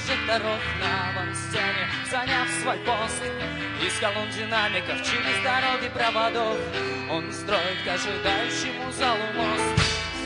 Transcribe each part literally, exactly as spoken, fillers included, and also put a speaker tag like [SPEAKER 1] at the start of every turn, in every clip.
[SPEAKER 1] прожекторов на авансцене, заняв свой пост. Из колонн динамиков через дороги проводов он строит к ожидающему залу мост.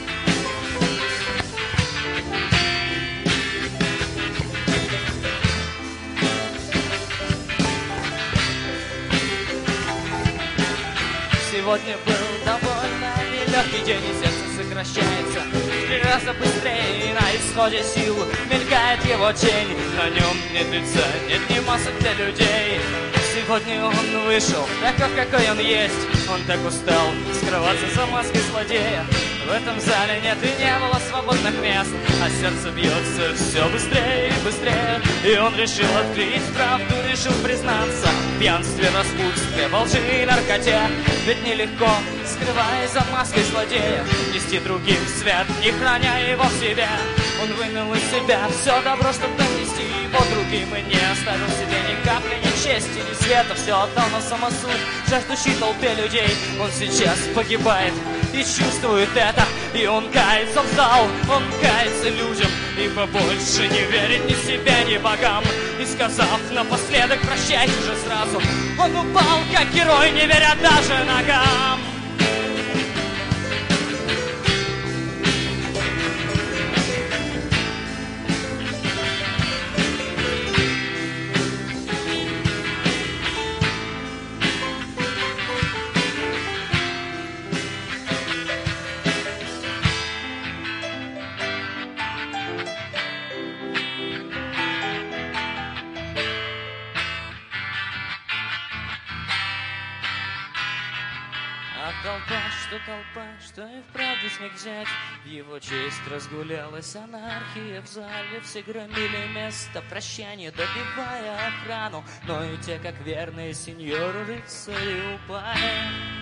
[SPEAKER 1] Сегодня был довольно нелегкий день, и сердце сокращается в три раза быстрее, и на исходе сил мелькает его тень. На нем нет лица, нет ни масок для людей. Сегодня он вышел таков, какой он есть. Он так устал скрываться за маской злодея. В этом зале нет и не было свободных мест, а сердце бьется все быстрее и быстрее. И он решил открыть правду, решил признаться в пьянстве, распутстве, во лжи и наркоте. Ведь нелегко, скрываясь за маской злодея, нести другим свет, не храня его в себе. Он вымел из себя все добро, чтобы донести его другим, и не оставил себе ни капли, ни чести, ни света. Все отдал на самосуд жаждущей толпе людей. Он сейчас погибает и чувствует это, и он кается в зал, он кается людям, ибо больше не верит ни себе, ни богам. И сказав напоследок прощайте же сразу, он упал как герой, не веря даже ногам. Толпа, что толпа, что и вправду снег взять. В его честь разгулялась анархия в зале. Все громили место прощания, добивая охрану. Но и те, как верные сеньоры рыцари, упали.